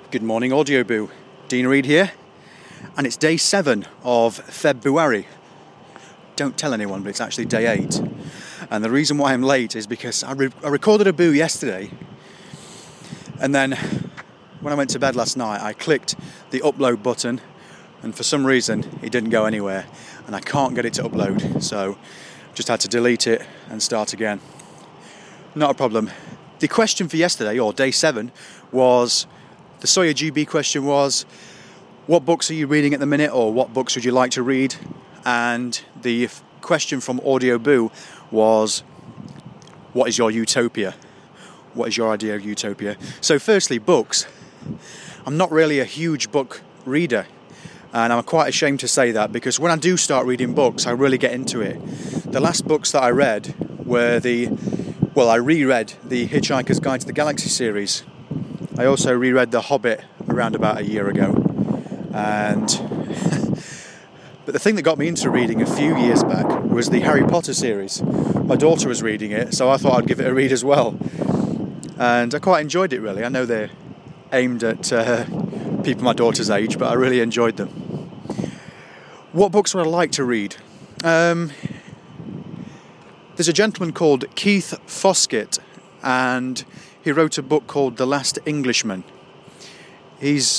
Good morning, Audioboo. Dean Reed here, and it's day 7 of February. Don't tell anyone, but it's actually day 8. And the reason why I'm late is because I recorded a boo yesterday, and then when I went to bed last night, I clicked the upload button, and for some reason it didn't go anywhere, and I can't get it to upload, so just had to delete it and start again. Not a problem. The question for yesterday, or day 7, was... The Sawyer GB question was, what books are you reading at the minute, or what books would you like to read? And the question from Audioboo was, what is your utopia? What is your idea of utopia? So firstly, books. I'm not really a huge book reader, and I'm quite ashamed to say that, because when I do start reading books, I really get into it. The last books that I read were I reread the Hitchhiker's Guide to the Galaxy series. I also reread The Hobbit around about a year ago, and but the thing that got me into reading a few years back was the Harry Potter series. My daughter was reading it, so I thought I'd give it a read as well, and I quite enjoyed it really. I know they're aimed at people my daughter's age, but I really enjoyed them. What books would I like to read? There's a gentleman called Keith Foskett, and he wrote a book called The Last Englishman. He's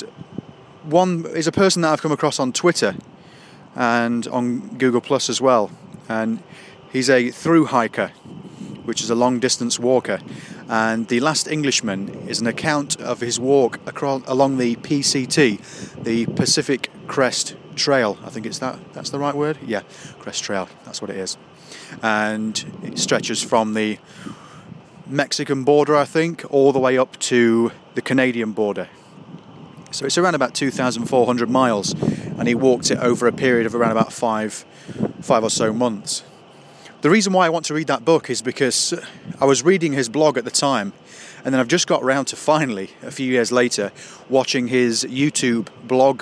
a person that I've come across on Twitter and on Google Plus as well. And he's a through hiker, which is a long distance walker. And The Last Englishman is an account of his walk along the PCT, the Pacific Crest Trail. I think that's the right word? Yeah, Crest Trail, that's what it is. And it stretches from the Mexican border, I think, all the way up to the Canadian border. So it's around about 2,400 miles, and he walked it over a period of around about five or so months. The reason why I want to read that book is because I was reading his blog at the time, and then I've just got around to finally, a few years later, watching his YouTube blog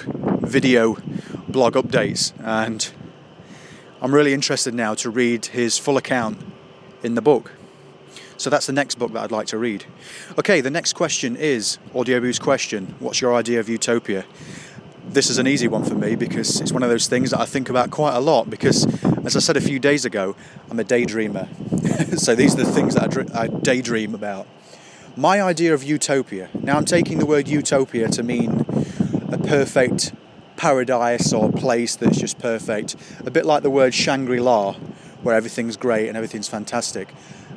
updates, and I'm really interested now to read his full account in the book. So that's the next book that I'd like to read. Okay, the next question is Audioboo's question. What's your idea of utopia? This is an easy one for me because it's one of those things that I think about quite a lot because, as I said a few days ago, I'm a daydreamer. So these are the things that I daydream about. My idea of utopia. Now I'm taking the word utopia to mean a perfect paradise or place that's just perfect. A bit like the word Shangri-La, where everything's great and everything's fantastic.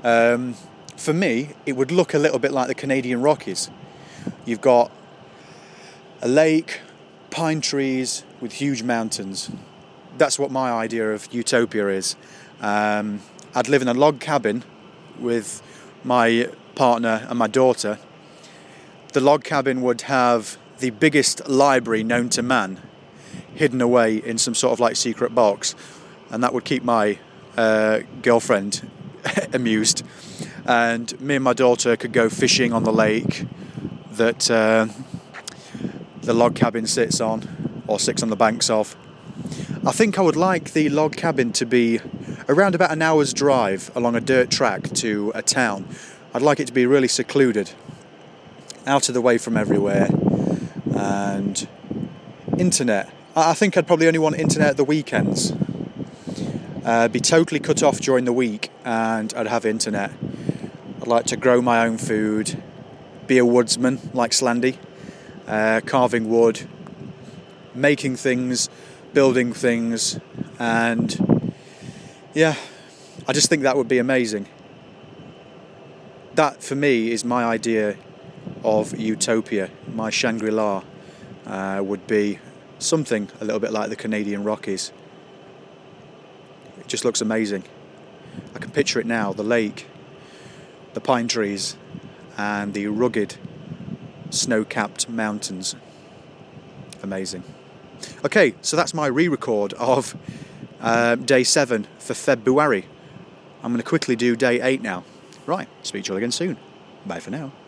For me, it would look a little bit like the Canadian Rockies. You've got a lake, pine trees with huge mountains. That's what my idea of utopia is. I'd live in a log cabin with my partner and my daughter. The log cabin would have the biggest library known to man hidden away in some sort of like secret box, and that would keep my girlfriend amused, and me and my daughter could go fishing on the lake that the log cabin sits on the banks of. I think I would like the log cabin to be around about an hour's drive along a dirt track to a town. I'd like it to be really secluded, out of the way from everywhere, and internet. I think I'd probably only want internet at the weekends. Be totally cut off during the week, and I'd have internet. I'd like to grow my own food, be a woodsman like Slandy, carving wood, making things, building things, and yeah, I just think that would be amazing. That for me is my idea of utopia. My Shangri-La would be something a little bit like the Canadian Rockies. It just looks amazing. I can picture it now, the lake, the pine trees, and the rugged snow-capped mountains. Amazing. Okay, so that's my re-record of day 7 for February. I'm going to quickly do day 8 now. Right, speak to you all again soon. Bye for now.